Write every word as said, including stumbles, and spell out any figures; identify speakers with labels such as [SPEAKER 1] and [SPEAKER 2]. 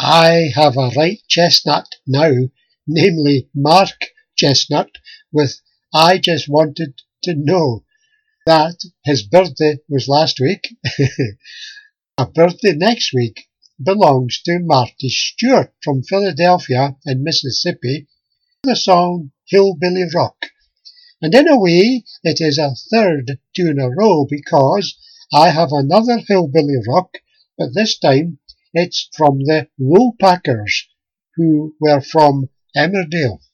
[SPEAKER 1] I have a right chestnut now, namely Mark Chestnut, with I Just Wanted to Know that his birthday was last week. A birthday next week belongs to Marty Stewart from Philadelphia in Mississippi. The song Hillbilly Rock. And in a way, it is a third two in a row because I have another Hillbilly Rock, but this time it's from the Woolpackers, who were from Emmerdale.